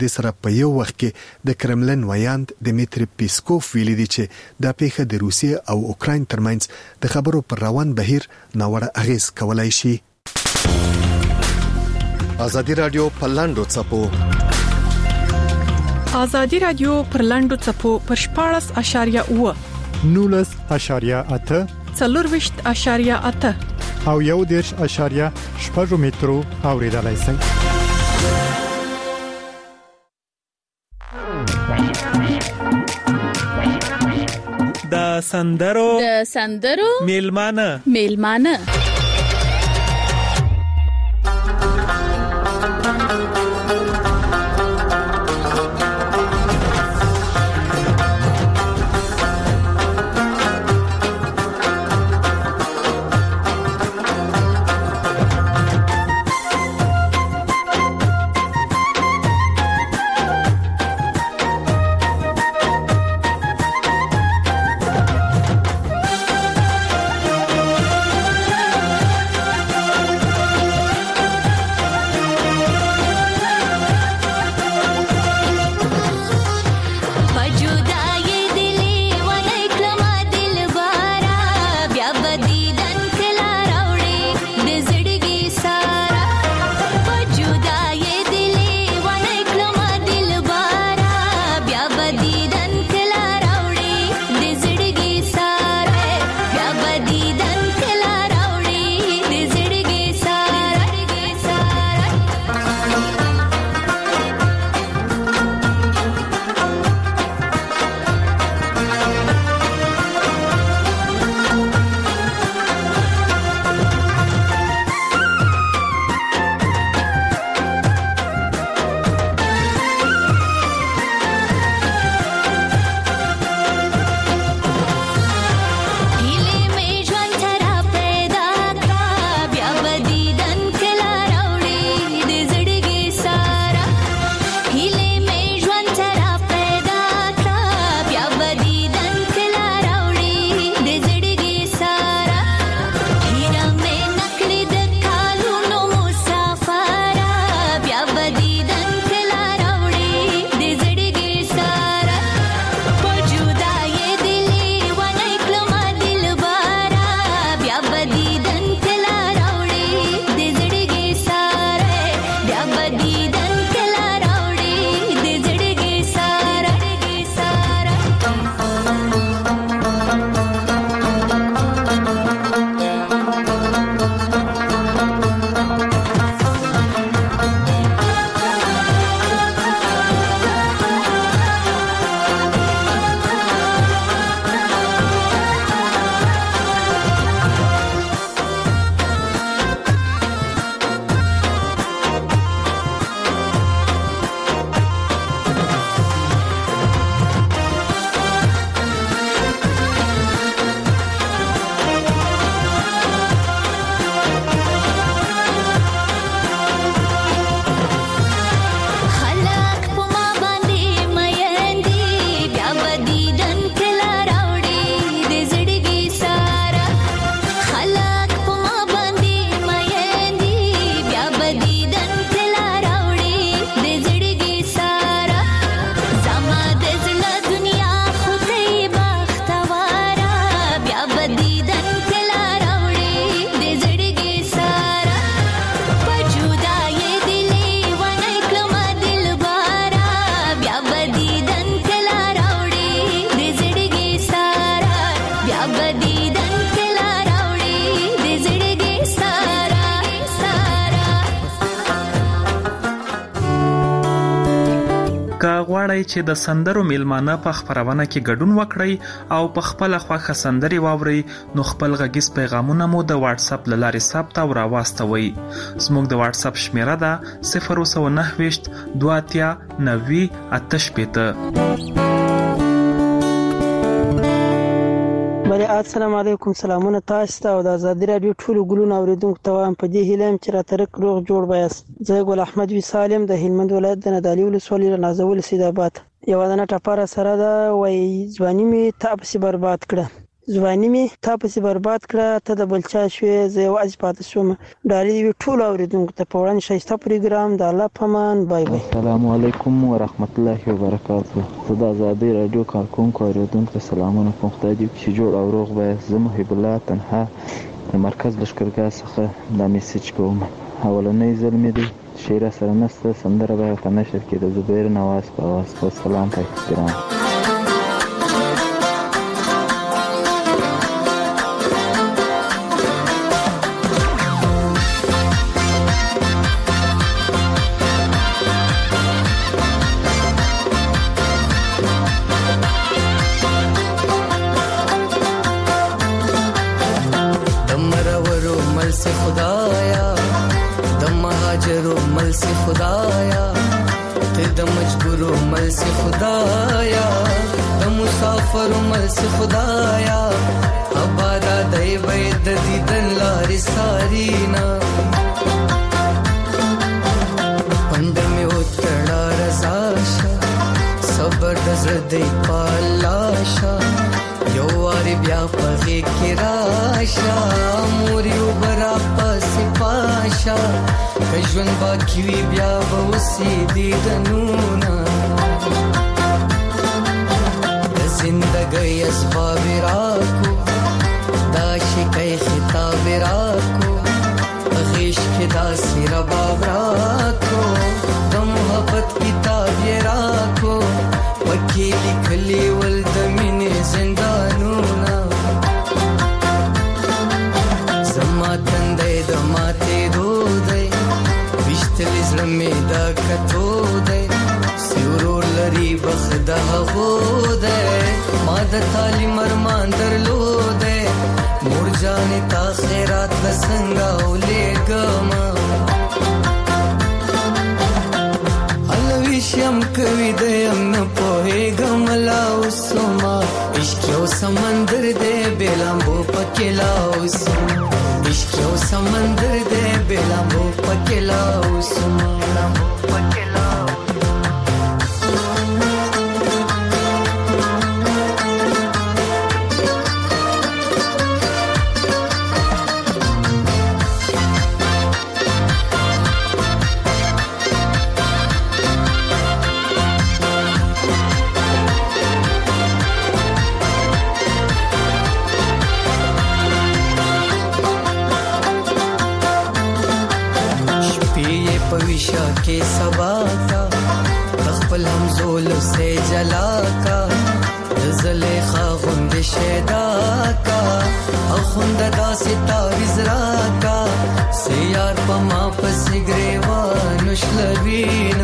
د سره په یو وخت کې د کرملن ویاند دمیتری پیسکوف ویلي دی چې دا پیښه د روسیې او اوکراین ترمنځ د خبرو پر روان بهیر ناوړه اغیز کولای شي. ازادي رادیو په لاندو چپو ازادي رادیو پر لاندو چپو پر 14.8 19.8 4.8 او 1.8 مترو اوریدلای شئ. د سندرو میلمانه غواړئ چې د سندرو میلمانه په خبرونه کې ګډون وکړئ او په خپل خوښه سندري واورئ نو خپل غږیز پیغامونه مو د واتس اپ لارې ثبت او راواستوئ. زموږ د واتس اپ شمیره ده 029 23 90 88. بله السلام علیکم، سلامونه تاسو ته او د آزادي رادیو ټولو ګلونو اوریدونکو ته وایم په دې هیله چې را ترک روغ جوړ وایاست. زه ګل احمد وی سالم د هلمند ولایت د ندالي ولسوالۍ نازول سید آباد. یو دنه ټپاره سره دا وای ځواني می تاسو برباد کړه. ځواني می تا پسې برباد کړه، ته د بلچا شوې، زه یوازې پاتې شوم. ډالۍ دی ټول اوریدونکو ته په وړاندې شایسته پروګرام د الله پامان. بای بای. السلام علیکم ورحمت الله وبرکاته. زه د آزادۍ رادیو کارکونکو اوریدونکو ته سلامونه کوم. خدای دې چې جوړ او روغ وایاست. زه محب الله تنها د مرکز لښکرګاه څخه دا میسج کوم. اولنی ځل مې دی شعر سره نسته، سندره به په نشر کې د زبیر نواز په آواز. په سلام په احترام. خدایا ته د مجبور مل سے خدایا د مسافر مل سے خدایا آباد دای بيد دیدن لاري سارینا پند می وتړه رضاشا صبر د زړه پالاشا یو واری بیا پغې کې راشا موريو برا پس پاشا کژون باقی وی بیا وسی دیدنونا د زندګۍ اسباب راکو دا شکای خطاب راکو غیش کې دا سیر باب راکو د محبت کتاب راکو پکې لیکلي ول د مینې زندانونا زما تندې د ماته دودې وشتلې زړه مې دا کتو دې سیورور لري بخدا غوده ما د تعلیم ارمان درلودې مور جانې تا خیرات لسنګا ولېګما الویشم کوي دې ام پوهېګم لا وسما عشق یو سمندر دې بلامبو پکلا وسما عشق یو سمندر دې بلامبو پکلا وسما پکلا पविशा के सबा का तखपल हम जोल से जला का ज़लेखा गुंद शेदा का अखुंद दा सिता विजरा का सियार पमा पसिग्रेवा नुशलवीना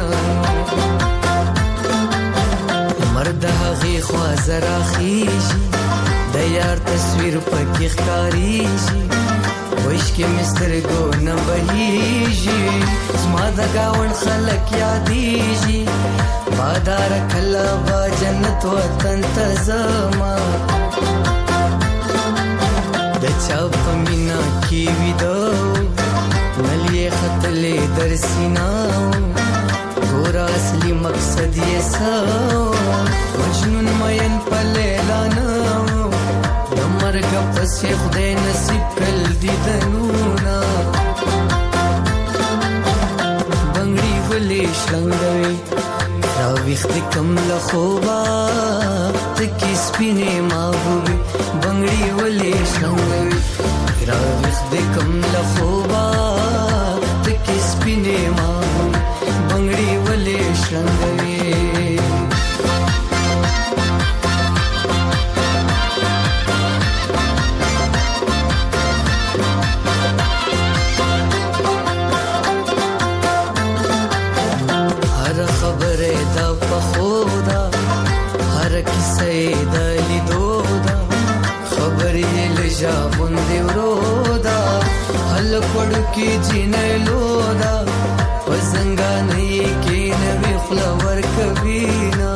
मर्द हगी ख्वाजरा खीजी दयार तस्वीर पकी खकारीजी وش کې مستر کو نه بهيږي زما د گاون خلک یادېږي بادار کله با جنت وطن ته زما د چا په مینا کې ویدو ملي خطلې در سیناو ګور اصلي مقصد یې سو مجنون مین په لیلا نو مرګ پسې خدای نصیب کړل دیدنونا بنگړي ولې شلنګوي را وخت کم له خوبا تکي سپینې ماغوي بنگړي ولې شلنګوي را وخت کم له خوبا تکي سپینې ماغوي بنگړي ولې شلنګوي جابوندې ورودا هل کړو کې جنلو دا وزنګانې کې نوې خلور کبینا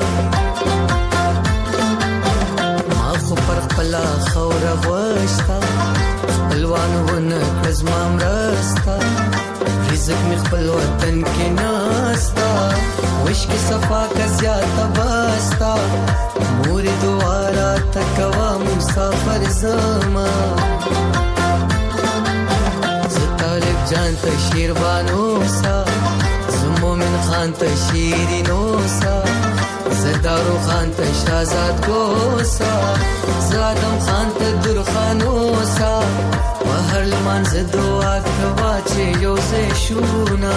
ما خو پر خپل خور غوښتا خپلوان ونه کزما مرستا رزق می خپل وطن کې ناستا وش کې صفا کا زیات باستا مور دوارا تکوا موسی مسافر زما ز طالب جان ته شیربانو سا ز مومن خان ته شیرینو سا ز دارو خان ته شہزاد گوسا ز آدم خان ته درخانو سا وهر لمن ز دعا کوا چې یو ځای شونا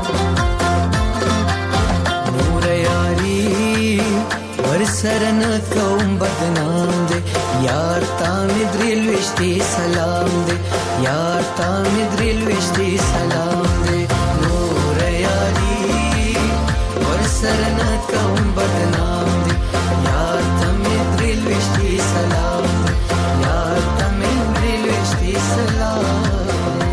نور یاری ورسره نه کوم بدنام دی یار تا می درل وشتي سلام دی یار تا می درل وشتي سلام دی نور یاری ورسره نه کوم بدنام دی یار تا می درل وشتي سلام دی یار تا می درل وشتي سلام دی.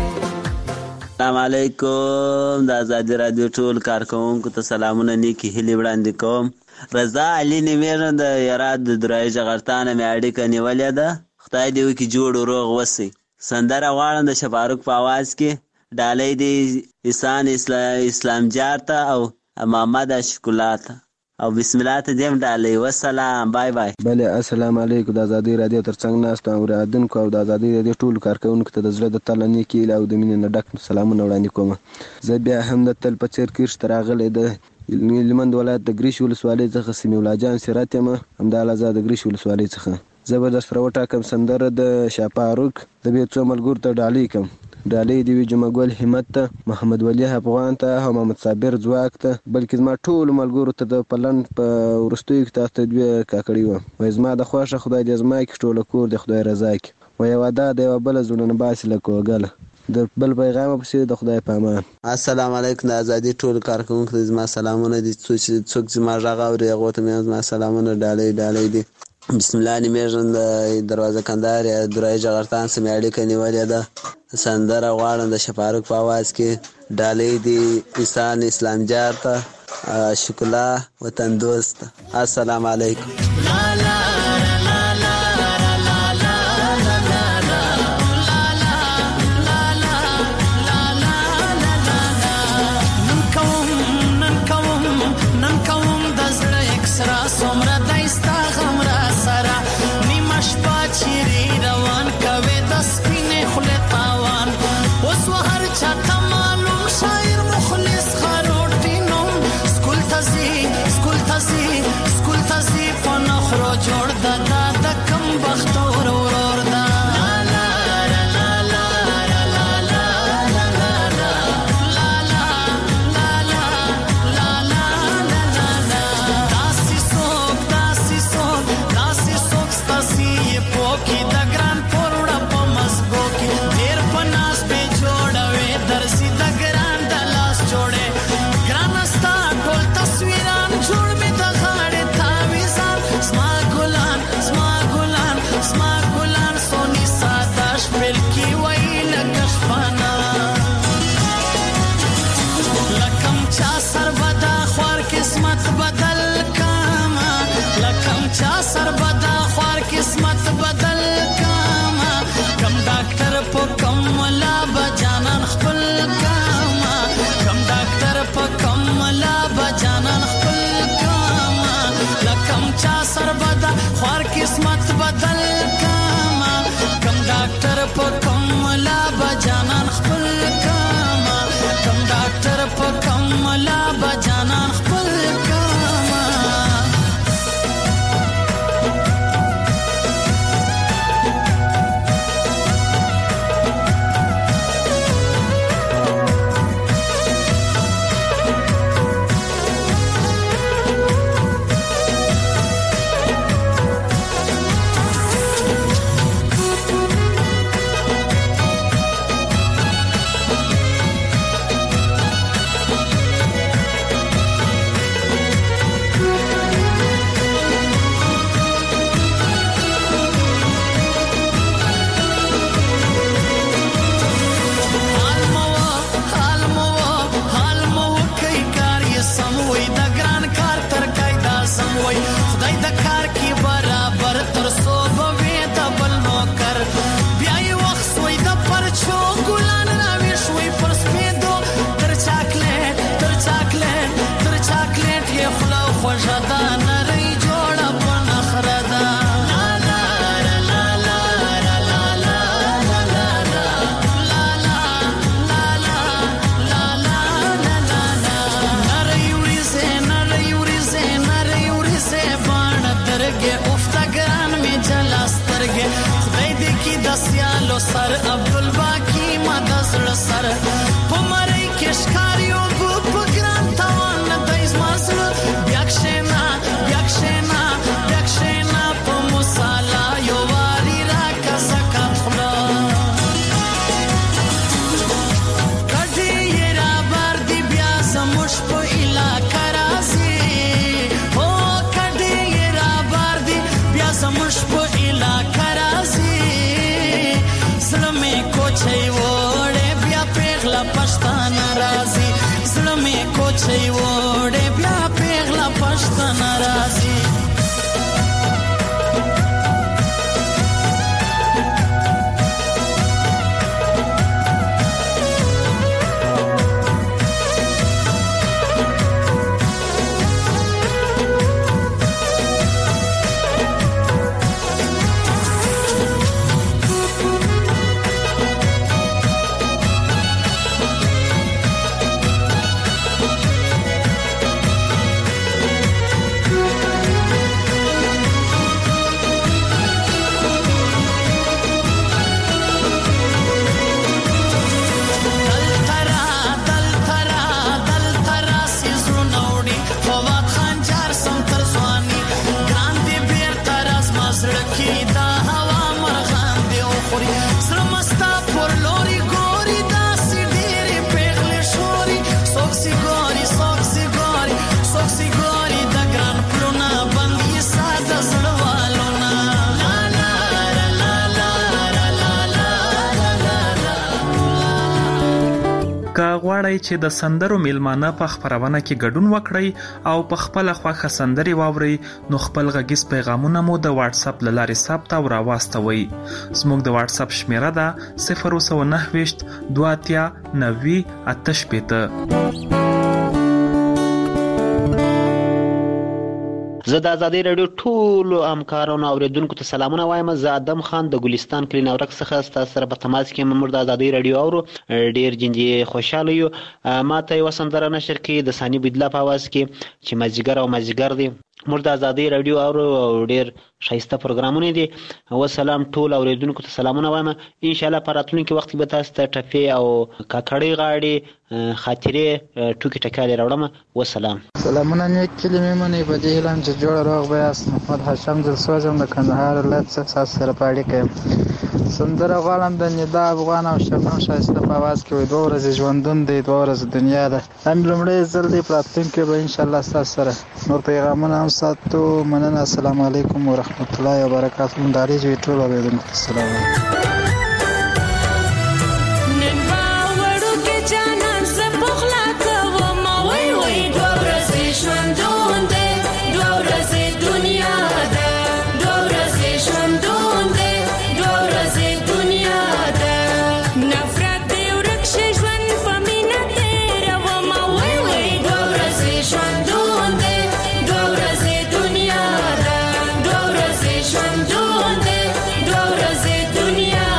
السلام علیکم د آزادی رادیو ټول کارکونکو ته سلامونه نیکی هیلې وړاندې کوم. رضا علي نیمېږم د یاراد د درایي جغرتانه مې اړیکه نیولې ده. خدای دې وکړي جوړ و روغ وسئ. سندره غواړم د شفاروق په آواز کې ډالۍ دې احسان اسلام جار ته او محمد اشق الله ته او بسم الله ته دیم ډالۍ. وسلام بای بای. بله السلام علیکم. د آزادۍ رادیو ترڅنګ ناستو اورېدونکو او د آزادۍ رادیو ټولو کارکوونکو ته د زړه د تله نیکې هیلې او د مینې نه ډک سلامونه وړاندې کوم. زه بیا هم د تل په څېر کیرش ته راغلی د هلمند ولایت د ګریش ولسوالۍ څخه سمیع الله جان سیرت یم. همداراز د ګریش ولسوالۍ څخه زه به درسره وټاکم سندره د شاپاروک د بیا څو ملګرو ته ډالۍ کړم. ډالۍ دې وي جمعه ګل همت ته، محمد ولی افغان ته او محمد صابر ځواک ته، بلکې زما ټولو ملګرو ته د پلن په وروستیو کې تاسو ته دوې کاکړي وم. وایي زما د خوښه خدای دې زما کې ټوله کور د خدای رضا کې. وایي واده د یوه بله زړونه باسي لکه وګله د بل پیغام پسې د خدای په امان. السلام علیکم. د آزادۍ ټولو کارکوونکو ته زما سلامونه دي. څوک زما غږ اوري هغو ته مې زما سلامونه ډالۍ دي. بسم الله نیمېږم د دروازه کندهار یا درایي جغرتان سره مې اړیکه نیولې ده. سندره غواړم د شفاروق په آواز کې ډالۍ دي احسان اسلام جار ته، اشق الله وطن دوست. السلام علیکم. خوشا دا نری جوړه په نخره ده. لا لا لا لا چې وړې بیا پیغله پښتنه راځي غواړئ چې د سندرو میلمانه په خبرونه کې ګډون وکړئ او په خپل خوښه سندري واورئ نو خپل غږیز پیغامونه مو د واتس اپ لارې ثبت او راواستوئ. زموږ د واتس اپ شمیره ده 029 2 90 88. زه د ازادي رادیو ټولو همکارانو اوریدونکو ته سلامونه وایم. زه ادم خان د ګلستان کلی نورک څخه ستاسو سره په تماس کې ممر د ازادي رادیو اورو. ډیر جندي خوشاله یو. ما ته یو سندره نشر کې د ثاني بدلا په आवाज کې چې مازیګر او مازیګر دی مر د ازادي رادیو اورو ډیر شایسته پروګرامونه دي. و سلام ټول اوریدونکو ته سلامونه وایم. ان شاء الله په راتلونکي وخت به تاسو ته ټپي او کاکړی غاړي خاطرې ټوکی ټکالې راوړم. و سلام. سلامونه نیک کلمې منې په دې اعلان چې جوړ روغ بیاست. محمد هاشم دلسوزم د کندهار ولایت څخه سره پاړې کوم. سندره غواړم د ندا افغان او شبنم شایسته په आवाज کې دوه ورځې ژوندون دی دوه ورځې دنیا ده. هم لمړی ځل دی راتلونکي به ان شاء الله تاسو سره نور پیغامونه هم ساتو. مننه. السلام علیکم ورحمت الله وبرکاته. منداري جوړ ټول اوریدونکو السلام علیکم. دنیا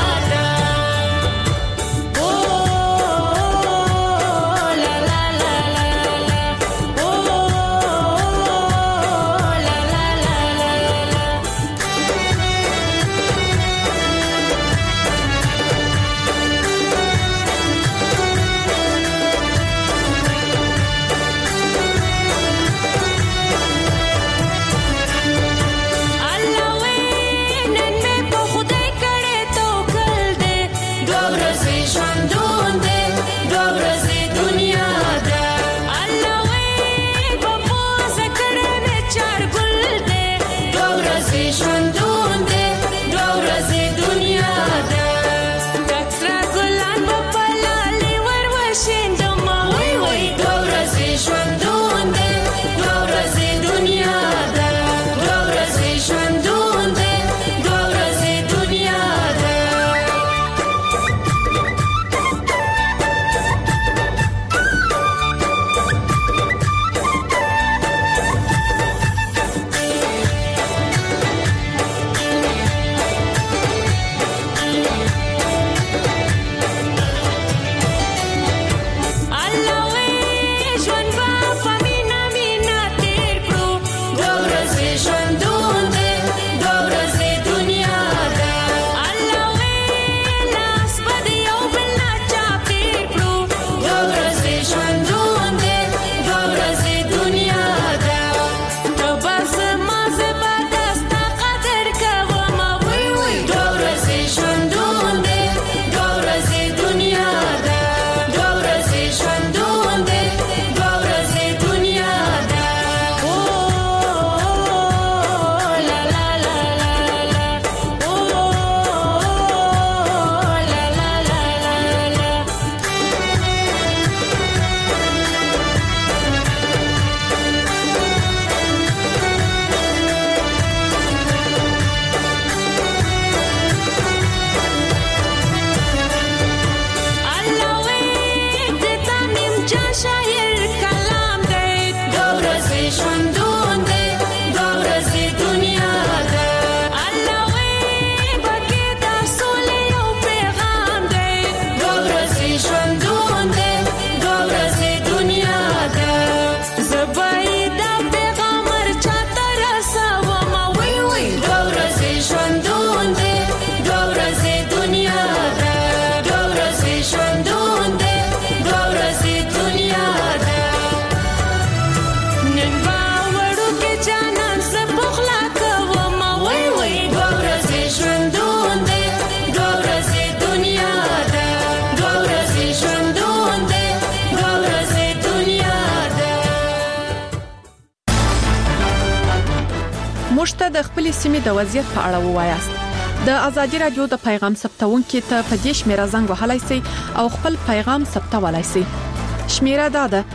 موږ ته د خپل سیمې د وضعیت په اړه ووایاست. د ازادي رادیو د پیغام ثبتونکو ته په دې شمیره زنګ وهلای شئ او خپل پیغام ثبتولای شئ. شمیره دا ده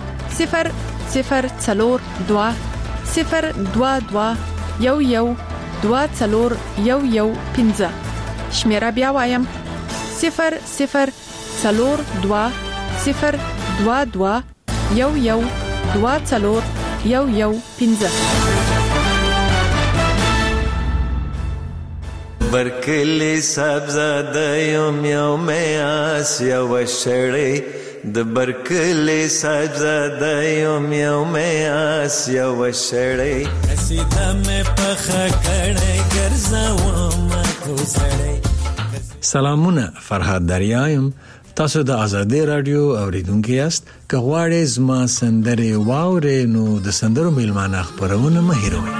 002 022 11 24115. شمیره بیا وایم 002 022 11 24115. برکلی سبزاده یوم آسیا و شړی د برکلی سبزاده یوم آسیا و شړی قصیده مې پخه کړی ګرځوم کوسړی. سلامونه، فرهاد دریایم. تاسو د آزادي رادیو اوریدونکو یاست. که غواړئ زما سندرې واورئ نو د سندرو میلمانه خبرونه مه هېروئ.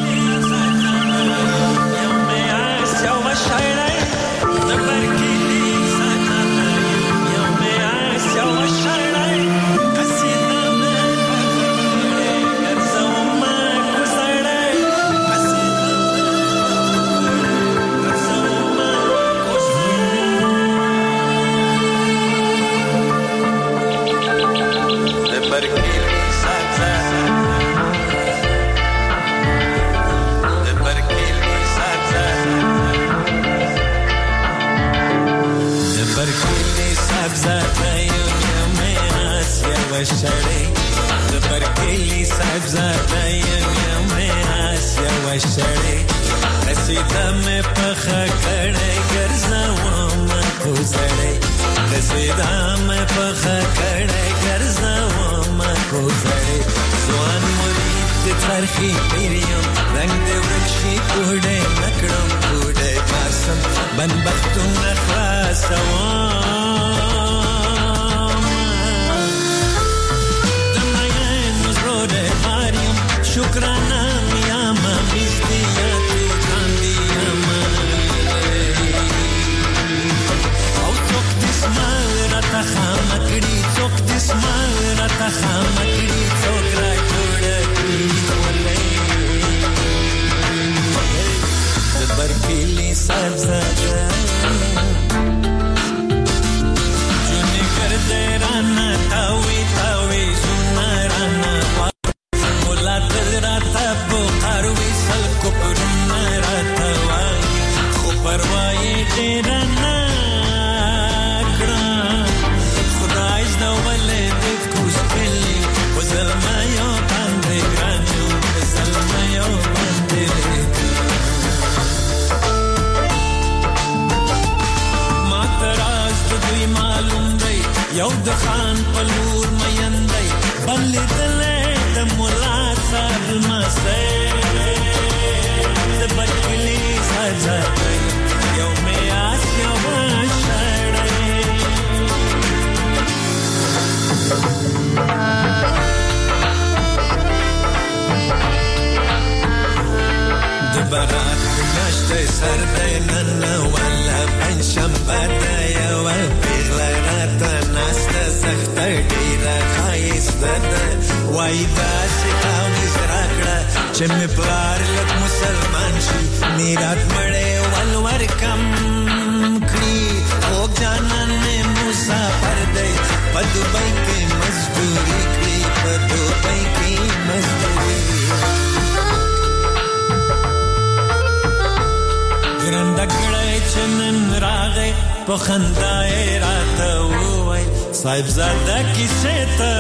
صاحب زاده کیسه ته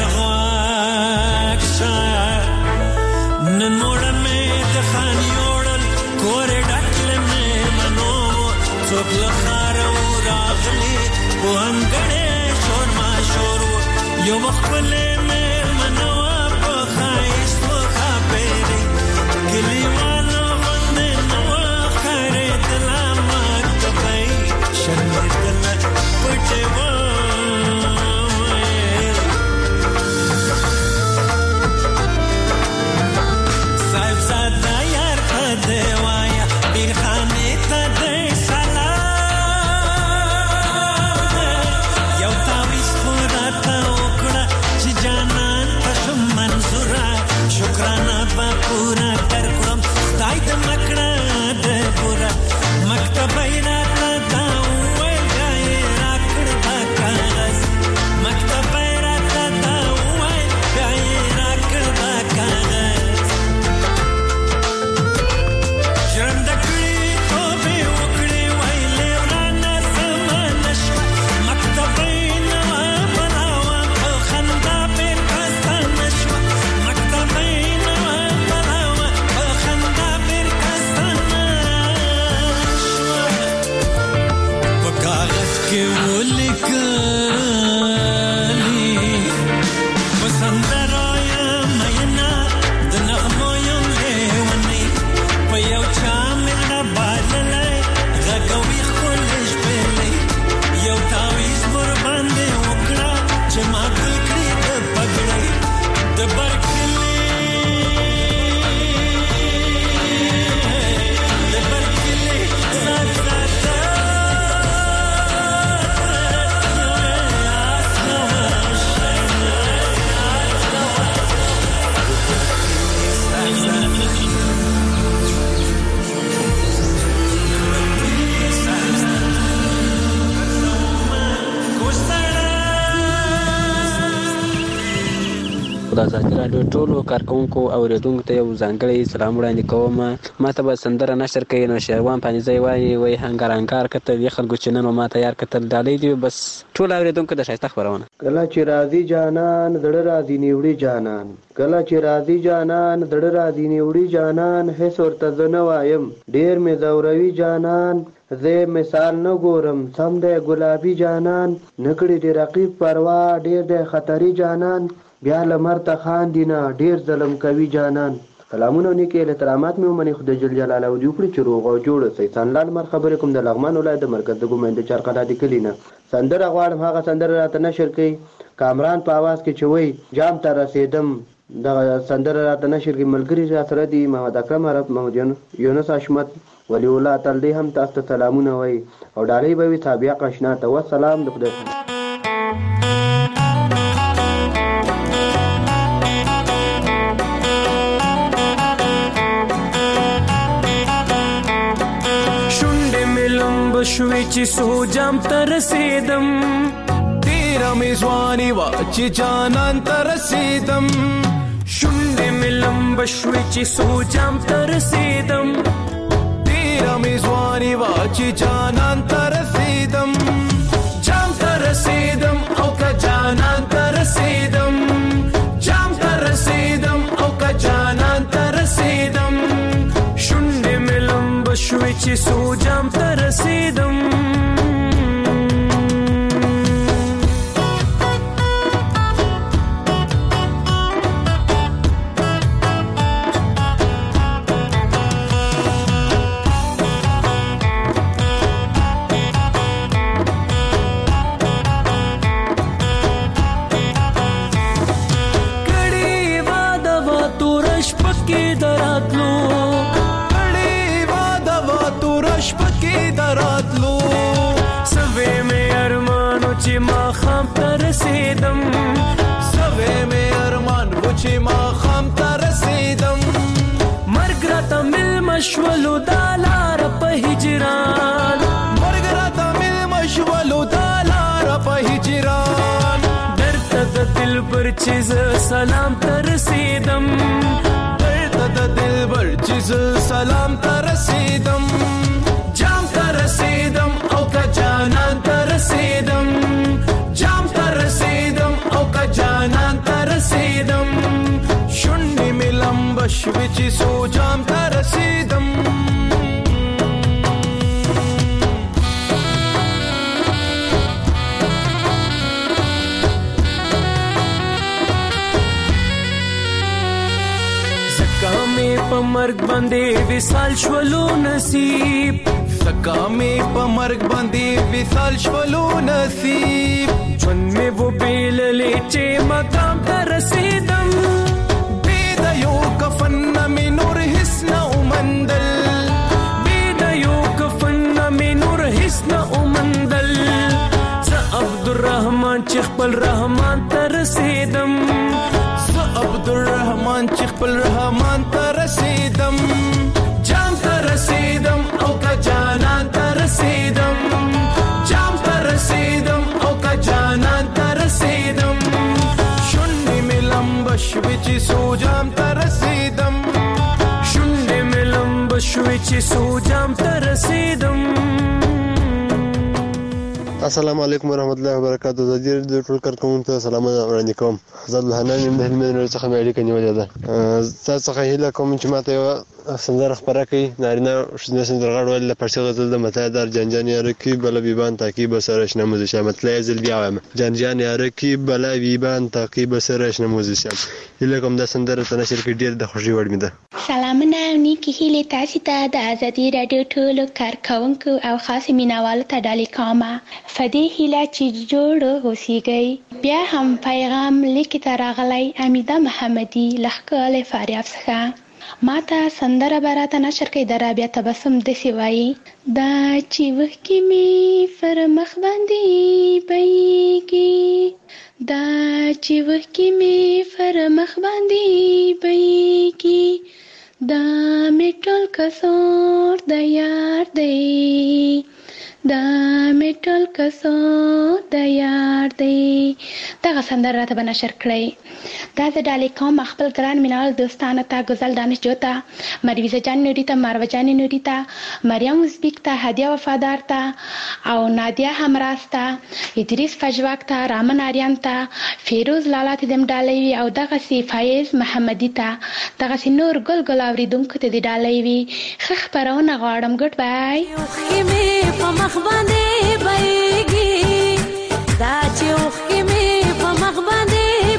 غواکشا نن موړه مې د خان یوړل کور ډکل مې منو څوک لخرو راغلی وانګړې شور ما شور یو خپل مې منو په خایس په خبرې کلیوالو باندې نو خره دلا مکتبې شرمېدل پټه جانا د ازادي راډیو ټولو کارکونکو اوریدونکو ته یو ځانګړی سلام وړاندې کوم. ما ته به سندره نشر کوي نو شهروان پانیزی وایي هنګار هنګار کتل یې خلکو چې نن ما ته یار کتل ډالۍ دي. بس ټول اوریدونکو د ښایسته خپرونه. کله چې راځي جانان زړه راځي نیوړي جانان، کله چې راځي جانان زړه راځي نیوړي جانان، هیڅ ورته زه نه وایم ډېر مې ځوروي جانان، زه مثال نه ګورم سم دی ګلابي جانان، نکړي دې رقیب پروا ډېر دی خطري جانان، بیا لمر ته خاندي نه ډېر ظلم کوي جانان. سلامونه نیکې احترامات مې ومني خدای جل جلاله دې وکړي چې روغ او جوړ اوسئ. سنلال مر خبرې کوم د لغمان ولایت د مرکز د ګومېند چارقلادي کلي نه. سندره غواړم هغه سندره راته نشر کړي کامران په آواز کې چې وایي جام ته رسېدم. دغه سندره راته نشر کړي ملګري را سره دي محمد اکرم عرب، محمد یونس حشمت، ولی الله تعالی دې هم تاسو ته سلامونه وایي او ډالۍ به وي تابعه قشنا ته. والسلام د خدای شوی چې سو جام تر رسیدم، تیرا میزوانی وا چې جانان تر رسیدم، شونډې ملم بشوی چې سو جام تر رسیدم، تیرا میزوانی وا چې جانان تر رسیدم، جام تر رسیدم او کا جانان تر رسیدم، جام تر رسیدم او کا جانان تر رسیدم، شونډې ملم بشوی چې سو جام تر رسیدم. مشولو دالار په هجران، مرګ راته مل مشولو دالار په هجران، درته د دلبر چې سلام ته رسیدم، درته د دلبر چې سلام ته رسیدم، جام ته رسیدم او کا جانان ته رسیدم، جام ته رسیدم او کا جانان ته رسیدم، شونډې مې لمبه شوې چې سو جام ته رسیدم. زکا مې په مرګ باندې وصال شولو نصیب، زکا مې په مرګ باندې وصال شولو نصیب، ژوند مې و بیللې چې مقام ته رسیدم، یو کفن می نور حس نه اومندل، بيد یو کفن می نور حس نه اومندل، ز عبدالرحمن چې خپل رحمان ته رسیدم، ز عبدالرحمن چې خپل رحمان ته رسیدم، جام ته رسیدم او کا جانان ته رسیدم، جام ته رسیدم او کا جانان ته رسیدم، شونډې مې لمبه شوې چې سو جام ته رسیدم، شونډې مې لمبه شوې چې سو جام ته رسیدم. السلام علیکم ورحمت الله وبرکاته. د دې د ټول کارکونکو ته سلامونه وړاندې کوم. زه الحنان یم د هلمند څخه مې اړیکه نیولې ده. تاسو څخه هیله کوم چې ماته یو سندره خبره کړئ. نارینه شنه سندرغاړ ول د پرسي غزل د متادر جانجان یارکی بل بیبان تعقیب سره شنه موزیشیا مطلب زل بیا وایم جانجان یارکی بل بیبان تعقیب سره شنه موزیشیا. هیله کوم د سندره ته نشر کې ډیر د خوشي وړ مې ده. سلامونه نیکی هیله تاسو ته د ازادي رادیو ټولو کارکونکو او خاص مینوالو ته ډالۍ کوم. فدی هیله چې جوړ اوسېږئ. بیا هم پیغام لیکي ته راغلی امیده محمدي لخکاله فاریاب څخه. ماته سندره براته نشر کوي د رابعه تبسم دسی وایي دا چې وخت می فر مخ باندې بېږي دا چې وخت می فر مخ باندې بېږي دا میټل کسور د یار دی دا میټل کسور د یار دی. دغه سندره راته به نشر کړئ. دا زه ډالۍ کوم خپل ګران مینوال دوستانو ته، ګزل دانش جو ته، مرویزه جان نوري ته، مروه جان نوري ته، مریم ازبیک ته، هدیه وفادار ته او نادیه همراز ته، ادریس فجواک ته، رامن آریان ته، فیروز لالا ته دم ډالۍ وي او دغسې فایز محمدي ته، دغسې نور ګل ګل اورېدونکو ته دې ډالۍ وي. ښه خپرونه غواړم. ګډ بای. مخ باندې بېږي دا چې اوښکې مې په مخ باندې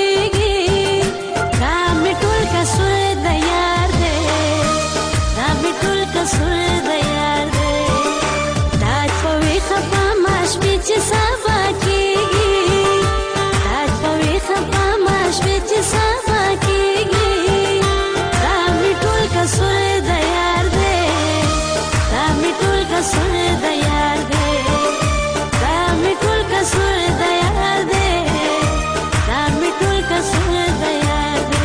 بېږي دا مې ټول کسور د یار دی دا مې ټول کسور د یار دی دا په ویښه په ماش مې چې سبا کېږي دا په ویښه په ماش مې چې سبا کېږي دا مې ټول کسور د یار دی دا مې ټول کسور د یار دی دا مې ټول کسور د یار دی دا مې ټول کسور د یار دی.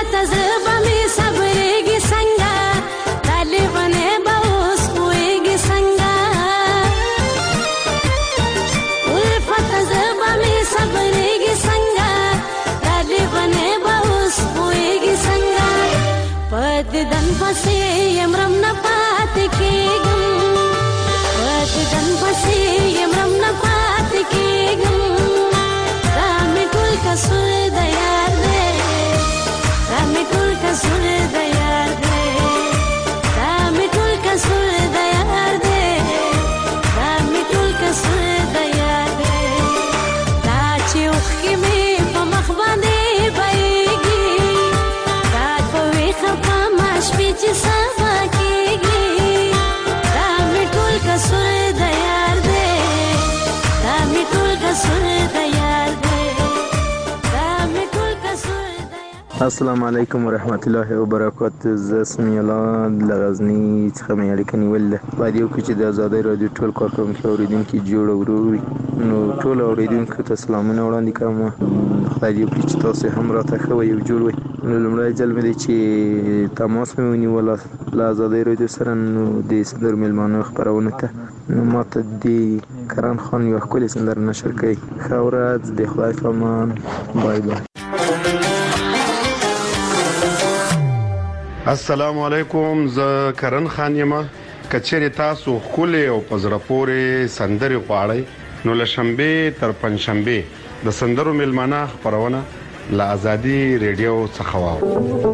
الفت زبا می صبرېږي څنګه طالبانه به اوس پوهېږي څنګه الفت زبا می صبرېږي څنګه طالبانه به اوس پوهېږي څنګه په دیدن پسې یمرم نه پاتې کېږم په دیدن پسې یمرم نه پاتې کېږم دا مې ټول کسور د یار دی دا مې ټول کسور د یار دی دا مې ټول کسور د یار دی دا مې ټول کسور د یار دی دا چې اوښکې مې په مخ باندې بهېږي دا په ویښه په ما شپې چې سبا کېږي دا مې ټول کسور د یار دی دا مې ټول کسور د یار دی دا مې ټول کسور السلام علیکم ورحمت الله وبرکاته. زه سمیع الله له غزني څخه مې اړیکه نیولې ده. باید یو کې چې د ازادۍ راډیو ټول کارکوونکي اورېدونکي جوړ او ورور وي، نو ټولو اورېدونکو ته سلامونه وړاندې کوم. خدای دې وکړي چې تاسو هم راته ښه وئ او جوړ وئ. نو لومړی ځل مې دی چې تماس مې ونیوله له ازادۍ راډیو سره، نو د سندرو مېلمانو خپرونو ته نو ماته د کرن خان یوه ښکلې سندره نشر کوي. ښه ورځ، د خدای په امان، بای بای. السلام علیکم، زه کرن خان یم. کچېرې تاسو ښکلې او په زړه پورې سندرې غواړئ نو له شنبې تر پنجشنبې د سندرو مېلمانه خپرونه له ازادي ریډیو څخه واورئ.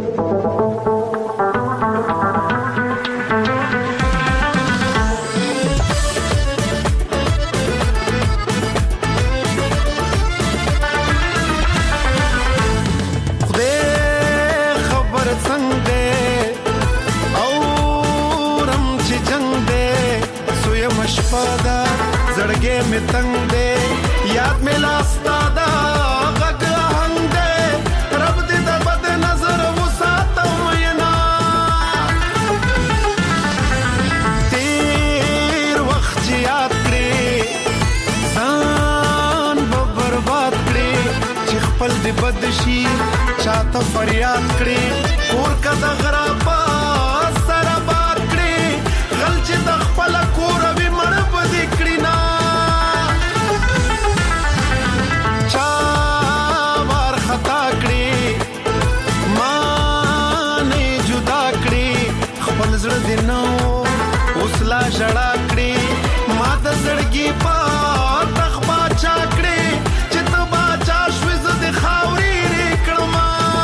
زړګې مې تنگ دے یاد مې لاستا دا غږ هنګ دے رب دې د بد نظر وساتو مینا تیر وخت یاد کړې ځان به برباد کړې چې خپل دې بد شي چاته فریاد کړې کور کا د غرابا سره باد کړې غل چې د خپل کور وی مړ بدې کړې نا زړه دې نو اوس لا ژړا کړې ما د زړګي په تخبا چا کړې چې ته باچا شوې زه د خاورې رې کړم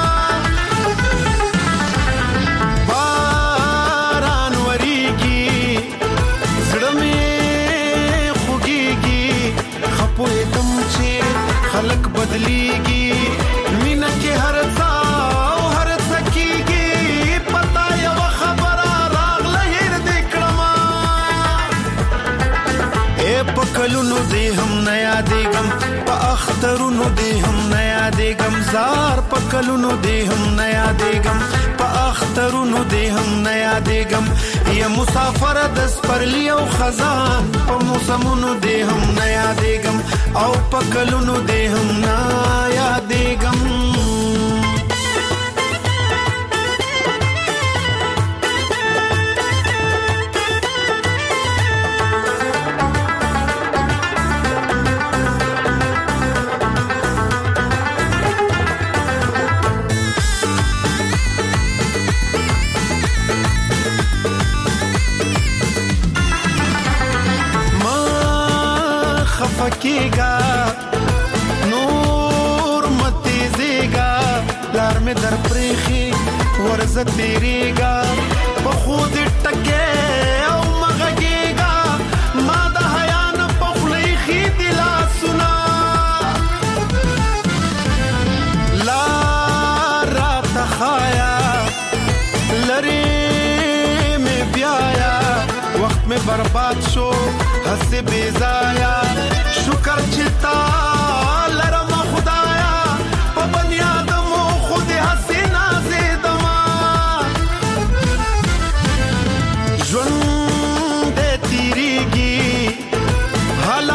باران وریږي زړه مې خوږېږي خپوېدم چې خلک بدلېږي مینه کې هر څه او هر څه کېږي پتا یوه خبره پکلونو دې هم نه یادېږم په اخترونو دې هم نه یادېږم زار پکلونو دې هم نه یادېږم په اخترونو دې هم نه یادېږم یا مسافر د سپرلی او خزان په موسمونو دې هم نه یادېږم او پکلونو دې هم نه یادېږم کېږه نور متیزېږه لار مې در پرېښې ورځه تېرېږه په خو دې ټکې او مه غږېږه ما د حیا نه په خوله ایښي دي لاسونه لار راته ښایه لرې مې بیایه وخت مې برباد شو هسې بې ځایه شکر چې تا لرم خدایا په بنی آدمو خود هسې نازېدما ژوند دې تېرېږي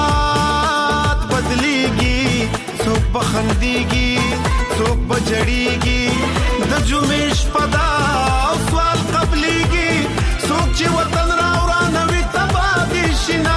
حالات بدلېږي څوک به خندېږي څوک به جړېږي یادېږي د جمعې شپه ده او سوال قبلېږي څوک چې وطن راورانوي تباه دي شینه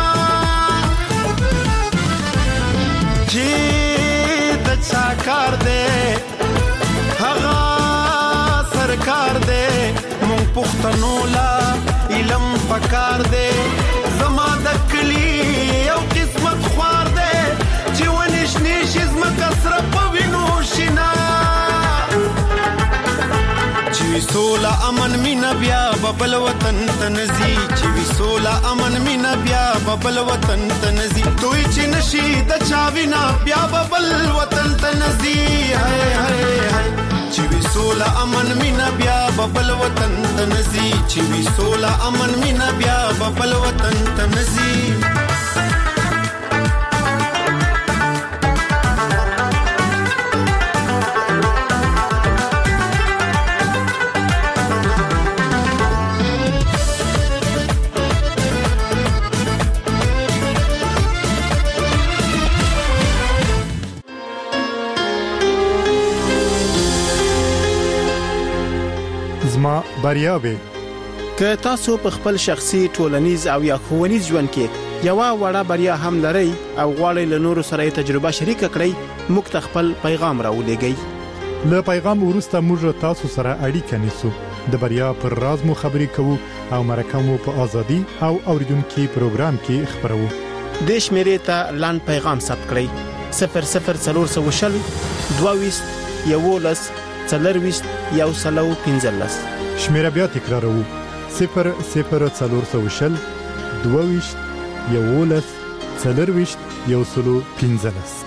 چې د چا کار دی هغه سرکار دی مونږ پښتنو لا علم پکار دی زما د کلي یو قسمت خوار دی چې ونې شنې شي ځمکه سره په وینو شینه چې وي سوله امن مینه بیا به بل وطن ته نه ځي چې وي سوله امن مینه بیا به بل وطن ته نه ځي دوی چې نشي د چا وینا بیا به بل وطن ته نه ځي چې وي سوله امن مینه بیا به بل وطن ته نه ځي چې وي سوله امن مینه بیا به بل وطن ته نه ځي زما بریاوي که تاسو په خپل شخصي ټولنیز او یا ښوونیز ژوند کې یو وړه بریا هم لرئ او غواړئ له نورو سره تجربه شریک کړئ موږ ته خپل پیغام راولېږئ له پیغام وروسته موږ تاسو سره اړیکه نیسو د بریا پر راز مو خبرې کوو او مرکه مو په ازادي او اوریدونکو پروګرام کې خبرو د شمیرې ته لاند پیغام ثبت کړئ 00420 22 11 څلرويست یو سلو 15 شمیره بیا تکرارو 00420 22 11 څلرويست یو سلو 15